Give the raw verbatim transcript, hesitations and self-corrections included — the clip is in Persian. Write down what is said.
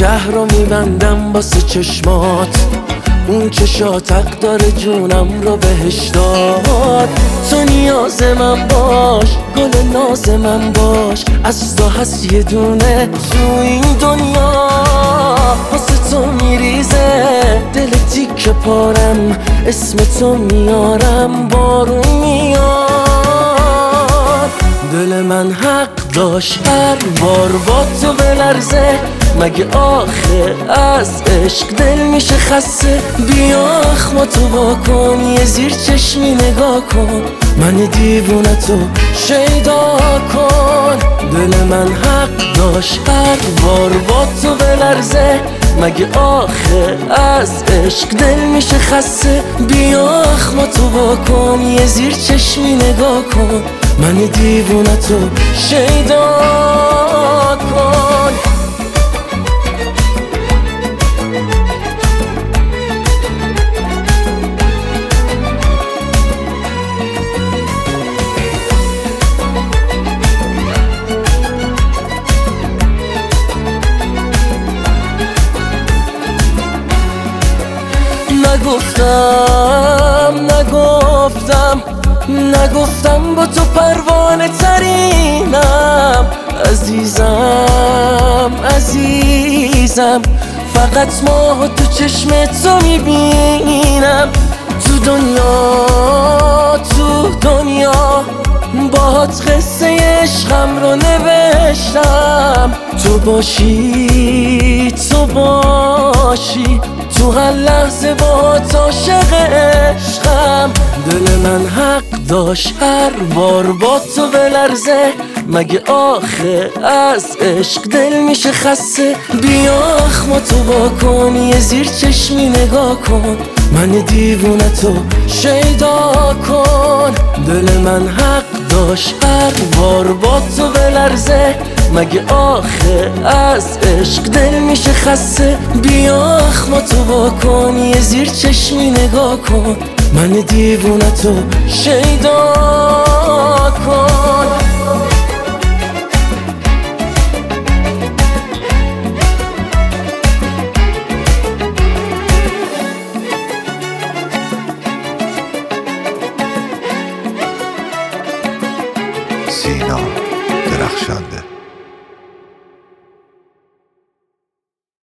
شهر رو میبندم واسه چشمات، اون چشات حق داره جونم رو بهش داد. تو نیاز من باش، گل ناز من باش، از تو هست یه دونه تو این دنیا. واسه تو میریزه دل تیک پارم، اسم تو میارم بارون میاد. دل من حق داشت هر بار با تو بلرزه، مگه آخه از عشق دل میشه خسته؟ بیا اخماتو با کن، یه زیر چشمی نگاه کن، من دیوونه تو شیدا کن. دل من حق داشت هر بار با تو بلرزه، مگه آخه از عشق دل میشه خسته؟ بیا اخماتو با کن، یه زیر چشمی نگاه کن، من دیوونه تو شیدا کن. نگفتم نگفتم نگفتم با تو پروانه ترینم، عزیزم عزیزم، فقط ماه تو چشم تو میبینم. تو دنیا تو دنیا باهات قصه عشقم رو نوشتم، تو باشی تو باشی تو هر لحظه باهات عاشق عشقم. دل من حق داشت هر بار با تو بلرزه، مگه آخه از عشق دل میشه خسته؟ بیا اخماتو با کن، یه زیر چشمی نگاه کن، من دیوونه تو شیدا کن. دل من حق داشت هر بار با تو بلرزه، مگه آخه از عشق دل میشه خسته؟ بیا اخماتو با کن، یه زیر چشمی نگاه کن، من دیوونه تو شیدا کن.